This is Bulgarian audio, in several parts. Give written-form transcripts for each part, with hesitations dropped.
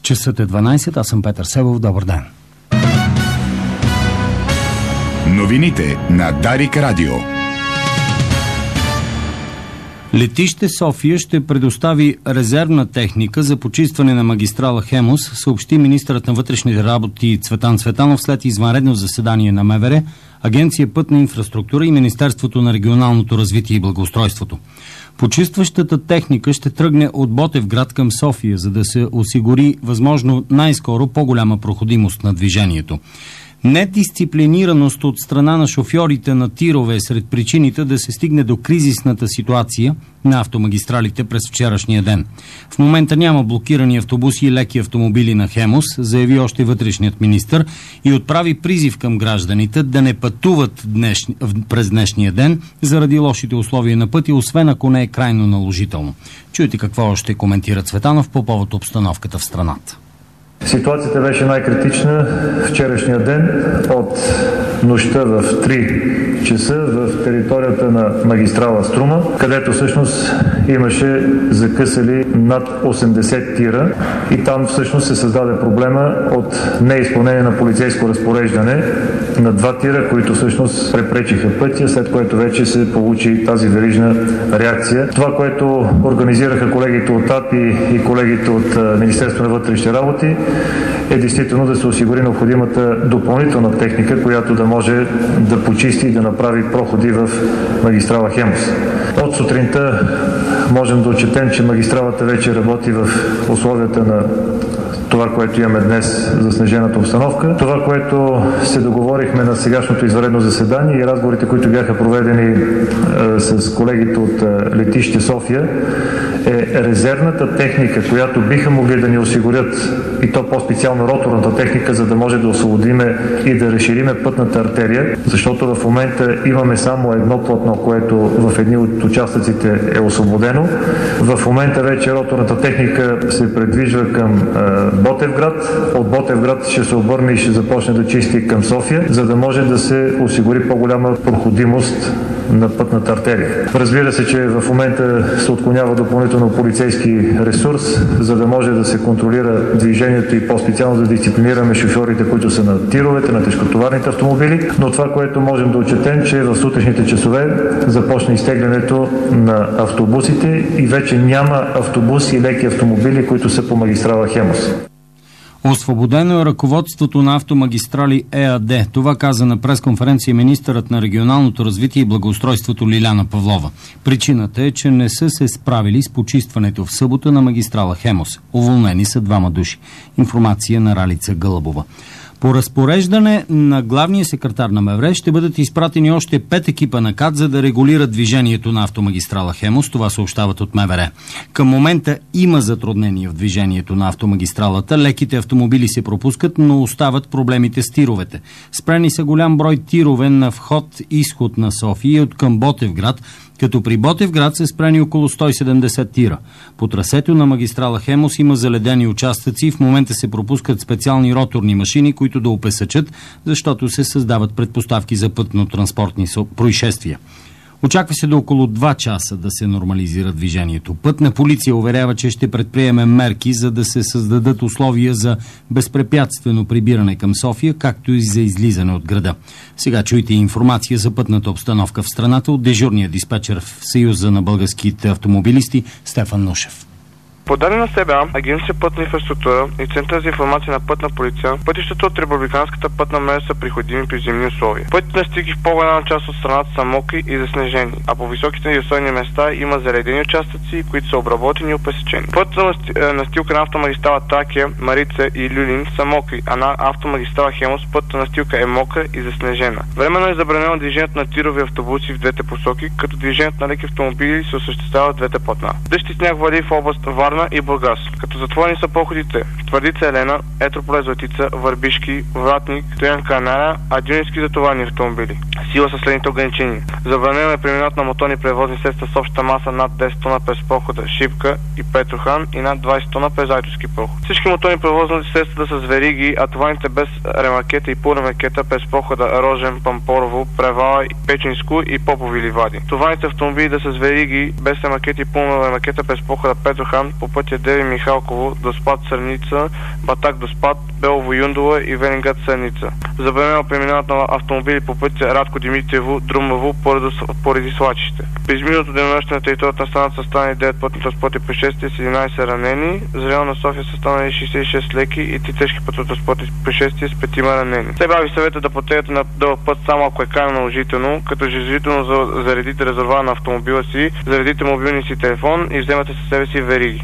Часът е 12, аз съм Петър Себов. Добър ден. Новините на Дарик Радио. Летище София ще предостави резервна техника за почистване на магистрала Хемус, съобщи министърът на вътрешните работи Цветан Цветанов след извънредно заседание на МВР, Агенция Пътна инфраструктура и Министерството на регионалното развитие и благоустройството. Почистващата техника ще тръгне от Ботевград към София, за да се осигури възможно най-скоро по-голяма проходимост на движението. Недисциплинираност от страна на шофьорите на тирове е сред причините да се стигне до кризисната ситуация на автомагистралите през вчерашния ден. В момента няма блокирани автобуси и леки автомобили на Хемус, заяви още вътрешният министър и отправи призив към гражданите да не пътуват през днешния ден заради лошите условия на пътя, освен ако не е крайно наложително. Чуйте какво още коментира Цветанов по повод обстановката в страната. Ситуацията беше най-критична вчерашния ден от нощта в 3 часа в територията на магистрала Струма, където всъщност имаше закъсали над 80 тира и там всъщност се създаде проблема от неизпълнение на полицейско разпореждане на 2 тира, които всъщност препречиха пътя, след което вече се получи тази верижна реакция. Това, което организираха колегите от АПИ и колегите от Министерството на вътрешните работи, е действително да се осигури необходимата допълнителна техника, която да може да почисти и да направи проходи в магистрала Хемус. От сутринта можем да отчетем, че магистралата вече работи в условията на това, което имаме днес за снежената обстановка. Това, което се договорихме на сегашното извънредно заседание и разговорите, които бяха проведени с колегите от летище София, е резервната техника, която биха могли да ни осигурят, и то по-специално роторната техника, за да може да освободиме и да разшириме пътната артерия, защото в момента имаме само едно платно, което в едни от участъците е освободено. В момента вече роторната техника се предвижда към Ботевград. От Ботевград ще се обърне и ще започне да чисти към София, за да може да се осигури по-голяма проходимост на пътната артерия. Разбира се, че в момента се отклонява допълнително полицейски ресурс, за да може да се контролира движението и по-специално да дисциплинираме шофьорите, които са на тировете, на тежкотоварните автомобили. Но това, което можем да отчетем, че в сутрешните часове започне изтеглянето на автобусите и вече няма автобуси и леки автомобили, които са по магистрала Хемус. Освободено е ръководството на Автомагистрали ЕАД. Това каза на пресконференция министърът на регионалното развитие и благоустройството Лиляна Павлова. Причината е, че не са се справили с почистването в събота на магистрала Хемус. Уволнени са 2 души. Информация на Ралица Гълъбова. По разпореждане на главния секретар на МВР ще бъдат изпратени още 5 екипа на КАТ, за да регулират движението на автомагистрала Хемус. Това съобщават от МВР. Към момента има затруднения в движението на автомагистралата. Леките автомобили се пропускат, но остават проблемите с тировете. Спрени са голям брой тирове на вход-изход на София от към Ботевград, като при Ботевград са спрени около 170 тира. По трасето на магистрала Хемус има заледени участъци и в момента се пропускат специални роторни машини, които да опесъчат, защото се създават предпоставки за пътно-транспортни происшествия. Очаква се до около 2 часа да се нормализира движението. Пътна полиция уверява, че ще предприеме мерки, за да се създадат условия за безпрепятствено прибиране към София, както и за излизане от града. Сега чуйте информация за пътната обстановка в страната от дежурния диспетчер в Съюза на българските автомобилисти Стефан Нушев. По данни на СБА, Агенция Пътна инфраструктура и Център за информация на пътна полиция, пътищата от републиканската пътна мрежа са приходими при зимни условия. Пътите на стиги в по-голяма част от страната са мокри и заснежени, а по високите и особени места има заредени участъци, които са обработени и опесечени. Пътите на настилка на автомагистрала Тракия, Марица и Люлин са мокри, а на автомагистрала Хемус пътната настилка е мокра и заснежена. Временно е забранено движението на тирови автобуси в двете посоки, като движението на леки автомобили се осъществява в двете платна. Дъжд и сняг вали в област Варна и Бургас, като затворени са проходите Твърдица Елена, Етрополе Златица, Върбишки, Вратник, Стоян Канара, а дюнински затоварни автомобили. Сила са следните ограничения. Забранено е преминат на моторни превозни средства с обща маса над 10 тона през прохода Шипка и Петрохан и над 20 тона през Айтовски проход. Всички моторни превозни средства да са с вериги, а товарните без ремаркета и полремаркета през прохода Рожен, Пампорово, Превала, Печинско и Попови ливади. Товарните автомобили да са с вериги без ремаркета и полремаркета през прохода Петрохан по пътя Деви Михалково до Спад Сърница Сърница, Батак до Спад, Белово Юндола и Венинград Сърница. Забранено преминават на автомобили по пътя Радко Димитриево, Друмево поради свлачище. През миналото денонощие на територията на страната са станали 9 пътно-транспортни происшествия с 11 ранени. За района на София са станали 66 леки и 3 тежки пътно-транспортни происшествия с 5 ранени. Те прави съвета да потегате на дълъг път само ако е крайно наложително, като железително заредите резервоара на автомобила си, заредите мобилния си телефон и вземате със себе си вериги.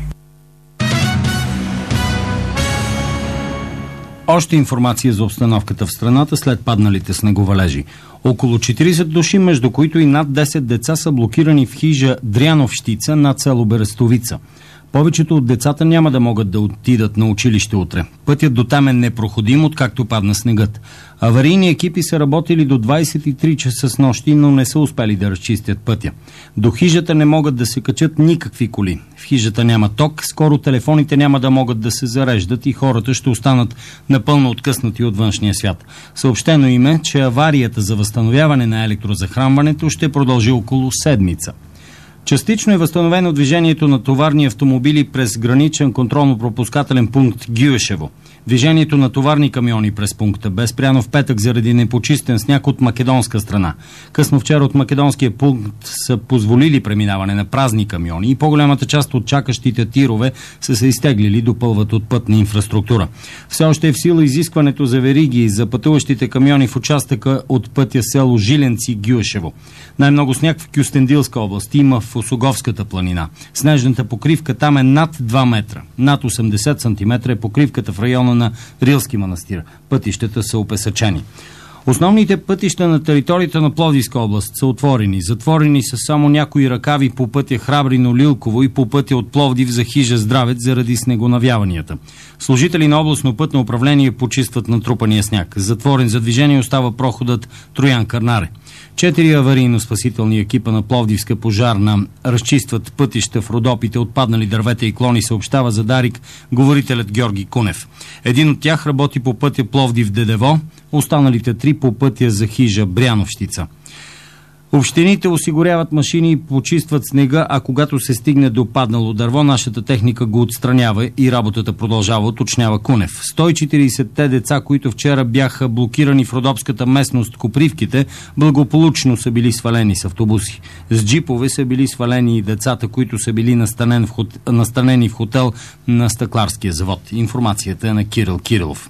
Още информация за обстановката в страната след падналите снеговалежи. Около 40 души, между които и над 10 деца, са блокирани в хижа Дряновщица над село Берестовица. Повечето от децата няма да могат да отидат на училище утре. Пътят до там е непроходим, откакто падна снегът. Аварийни екипи са работили до 23 часа с нощи, но не са успели да разчистят пътя. До хижата не могат да се качат никакви коли. В хижата няма ток, скоро телефоните няма да могат да се зареждат и хората ще останат напълно откъснати от външния свят. Съобщено им е, че аварията за възстановяване на електрозахранването ще продължи около седмица. Частично е възстановено движението на товарни автомобили през граничен контролно-пропускателен пункт Гюешево. Движението на товарни камиони през пункта бе спряно в петък заради непочистен сняг от македонска страна. Късно вчера от македонския пункт са позволили преминаване на празни камиони и по-голямата част от чакащите тирове са се изтеглили, допълват от пътна инфраструктура. Все още е в сила изискването за вериги за пътуващите камиони в участъка от пътя село Жиленци-Гюешево. Най-много сняг в Кюстендилска област има в Осоговската планина. Снежната покривка там е над 2 метра. Над 80 см е покривката в района на Рилски манастир. Пътищата са опесъчени. Основните пътища на територията на Пловдивска област са отворени. Затворени са само някои ръкави по пътя Храбрино-Лилково и по пътя от Пловдив за хижа Здравец заради снегонавяванията. Служители на областно пътно управление почистват натрупания сняг. Затворен за движение остава проходът Троян-Кърнаре. 4 аварийно-спасителни екипа на Пловдивска пожарна разчистват пътища в Родопите от паднали дървета и клони, съобщава за Дарик говорителят Георги Кунев. Един от тях работи по пътя Пловдив-Дедево, останалите 3 по пътя за хижа Бряновщица. Общините осигуряват машини и почистват снега, а когато се стигне до паднало дърво, нашата техника го отстранява и работата продължава, уточнява Кунев. 140-те деца, които вчера бяха блокирани в родопската местност Копривките, благополучно са били свалени с автобуси. С джипове са били свалени и децата, които са били настанени в хотел на Стъкларския завод. Информацията е на Кирил Кирилов.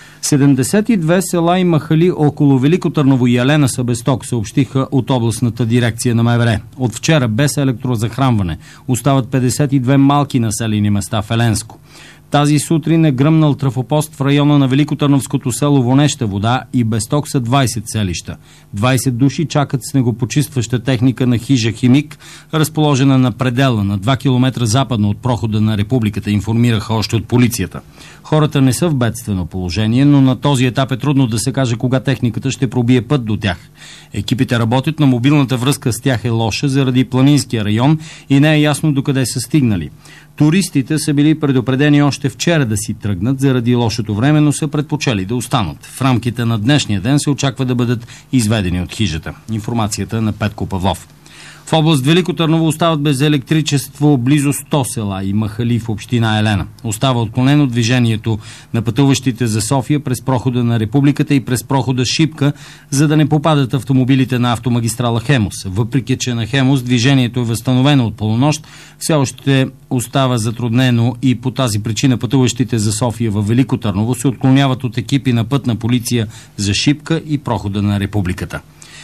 72 села и махали около Велико Търново и Елена са без ток, съобщиха от областната дирекция на МВР. От вчера без електрозахранване остават 52 малки населени места в Еленско. Тази сутрин е гръмнал трафопост в района на Великотърновското село Вонеща вода и без ток са 20 селища. 20 души чакат снегопочистваща техника на хижа Химик, разположена на предела на 2 км западно от прохода на републиката, информираха още от полицията. Хората не са в бедствено положение, но на този етап е трудно да се каже кога техниката ще пробие път до тях. Екипите работят, но мобилната връзка с тях е лоша заради планинския район и не е ясно докъде са стигнали. Туристите са били предупредени още вчера да си тръгнат заради лошото време, но са предпочели да останат. В рамките на днешния ден се очаква да бъдат изведени от хижата. Информацията на Петко Павлов. В област Велико Търново остават без електричество близо 100 села и махали в община Елена. Остава отклонено движението на пътуващите за София през прохода на Републиката и през прохода Шипка, за да не попадат автомобилите на автомагистрала Хемус. Въпреки че на Хемус движението е възстановено от полунощ, все още остава затруднено и по тази причина пътуващите за София във Велико Търново се отклоняват от екипи на пътна полиция за Шипка и прохода на Републиката.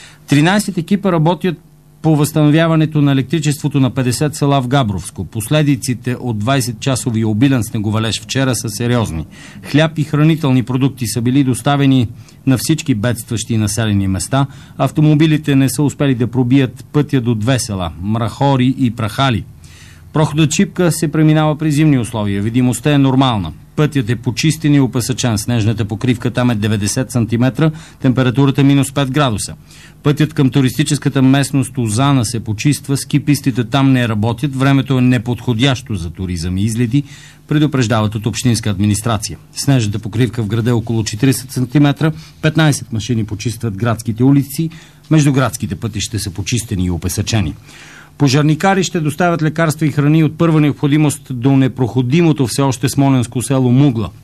13 екипа работят по възстановяването на електричеството на 50 села в Габровско. Последиците от 20-часови обилен снеговалеж вчера са сериозни. Хляб и хранителни продукти са били доставени на всички бедстващи населени места. Автомобилите не са успели да пробият пътя до 2 села – Мрахори и Прахали. Проходът Чипка се преминава при зимни условия. Видимостта е нормална. Пътят е почистен и опъсъчен. Снежната покривка там е 90 см, температурата минус 5 градуса. Пътят към туристическата местност Озана се почиства, ски пистите там не работят, времето е неподходящо за туризъм и излети, предупреждават от общинска администрация. Снежната покривка в града е около 40 см, 15 машини почистват градските улици, междуградските пътища са почистени и опесъчени. Пожарникари ще доставят лекарства и храни от първа необходимост до непроходимото все още смолянско село Мугла.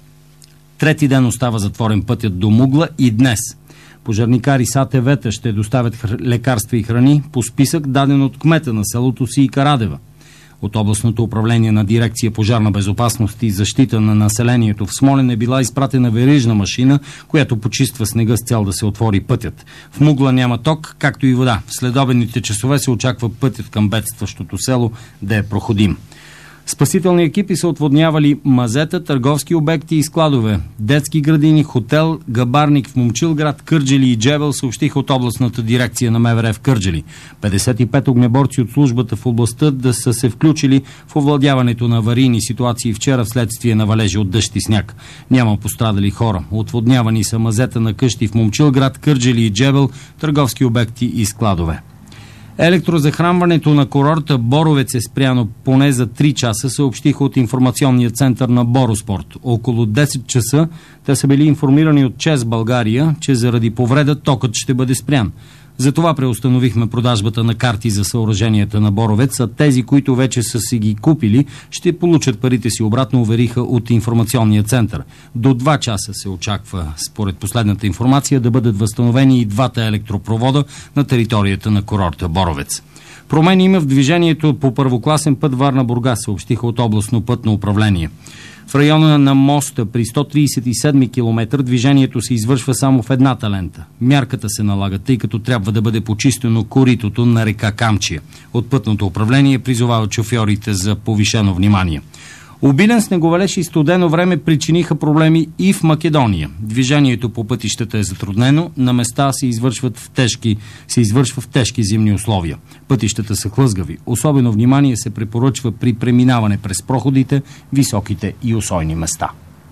Трети ден остава затворен пътят до Мугла и днес. Пожарникари с АТВ-та ще доставят лекарства и храни по списък, даден от кмета на селото Сийкарадева. От областното управление на дирекция пожарна безопасност и защита на населението в Смолян е била изпратена верижна машина, която почиства снега с цел да се отвори пътят. В Мугла няма ток, както и вода. В следобедните часове се очаква пътят към бедстващото село да е проходим. Спасителни екипи са отводнявали мазета, търговски обекти и складове. Детски градини, хотел, габарник в Момчилград, Кърджали и Джебел, съобщиха от областната дирекция на МВР в Кърджали. 55 огнеборци от службата в областта да са се включили в овладяването на аварийни ситуации вчера вследствие на валежи от дъжд и сняг. Няма пострадали хора. Отводнявани са мазета на къщи в Момчилград, Кърджали и Джебел, търговски обекти и складове. Електрозахранването на курорта Боровец е спряно поне за 3 часа, съобщиха от информационния център на Бороспорт. Около 10 часа те са били информирани от ЧЕЗ България, че заради повреда токът ще бъде спрян. Затова преустановихме продажбата на карти за съоръженията на Боровец, а тези, които вече са си ги купили, ще получат парите си обратно, увериха от информационния център. До 2 часа се очаква, според последната информация, да бъдат възстановени и 2 електропровода на територията на курорта Боровец. Промени има в движението по първокласен път Варна-Бургас, съобщиха от областно пътно управление. В района на моста при 137 км движението се извършва само в едната лента. Мярката се налага, тъй като трябва да бъде почистено коритото на река Камчия. От пътното управление призовават шофьорите за повишено внимание. Обилен снеговалеж и студено време причиниха проблеми и в Македония. Движението по пътищата е затруднено, на места се извършва в тежки зимни условия. Пътищата са хлъзгави. Особено внимание се препоръчва при преминаване през проходите, високите и усойни места.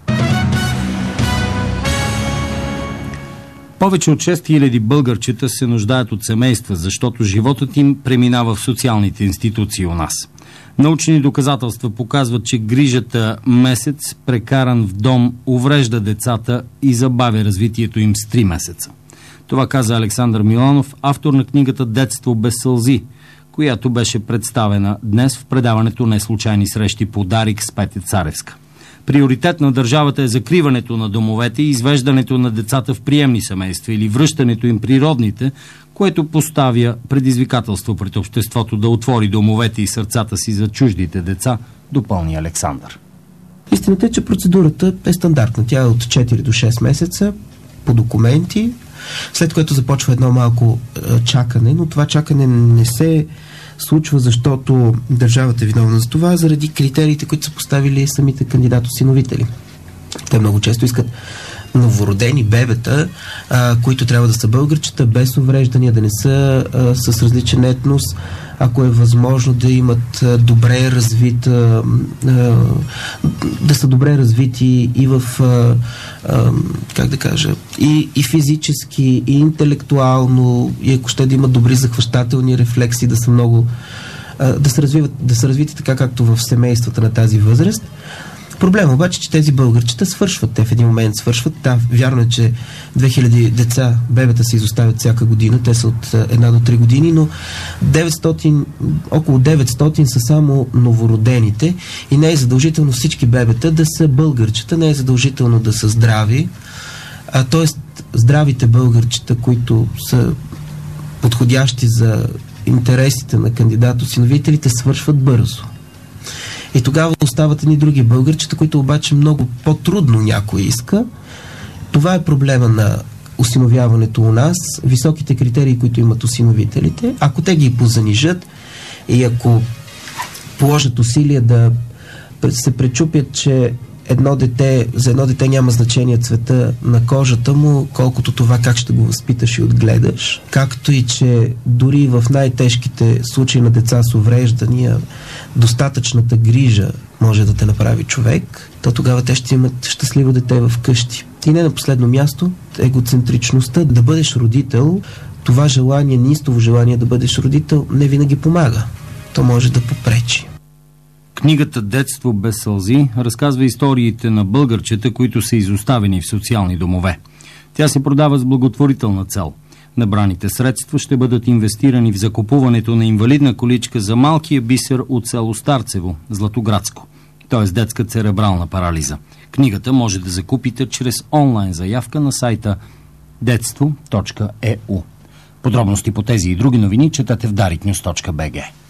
Повече от 6000 българчета се нуждаят от семейства, защото животът им преминава в социалните институции у нас. Научни доказателства показват, че грижата месец, прекаран в дом, уврежда децата и забавя развитието им с 3 месеца. Това каза Александър Миланов, автор на книгата «Детство без сълзи», която беше представена днес в предаването «Неслучайни срещи» по Дарик с Петя Царевска. Приоритет на държавата е закриването на домовете и извеждането на децата в приемни семейства или връщането им при родните, което поставя предизвикателство пред обществото да отвори домовете и сърцата си за чуждите деца, допълни Александър. Истината е, че процедурата е стандартна. Тя е от 4 до 6 месеца по документи, след което започва едно малко чакане, но това чакане не се случва, защото държавата е виновна за това, заради критериите, които са поставили самите кандидат-осиновители. Те много често искат новородени бебета, които трябва да са българчета, без увреждания, да не са с различен етнос, ако е възможно да имат добре развита, да са добре развити и в, как да кажа, и физически, и интелектуално, и ако ще да имат добри захващателни рефлекси, да са много, да са развити така, както в семействата на тази възраст. Проблем обаче, че тези българчета свършват. Те в един момент свършват. Да, вярно е, че 2000 деца, бебета се изоставят всяка година. Те са от 1 до 3 години, но около 900 са само новородените и не е задължително всички бебета да са българчета, не е задължително да са здрави. Т.е. здравите българчета, които са подходящи за интересите на кандидат-осиновителите, свършват бързо. И тогава остават едни други българчета, които обаче много по-трудно някой иска. Това е проблема на осиновяването у нас. Високите критерии, които имат осиновителите, ако те ги позанижат и ако положат усилия да се пречупят, че за едно дете няма значение цвета на кожата му, колкото това как ще го възпиташ и отгледаш. Както и, че дори в най-тежките случаи на деца с увреждания, достатъчната грижа може да те направи човек, то тогава те ще имат щастливо дете в къщи. И не на последно място, егоцентричността, да бъдеш родител, това желание, неистово желание да бъдеш родител, не винаги помага. То може да попречи. Книгата «Детство без сълзи» разказва историите на българчета, които са изоставени в социални домове. Тя се продава с благотворителна цел. Набраните средства ще бъдат инвестирани в закупуването на инвалидна количка за малкия Бисер от село Старцево, Златоградско, т.е. детска церебрална парализа. Книгата може да закупите чрез онлайн заявка на сайта детство.eu. Подробности по тези и други новини четете в dariknews.bg.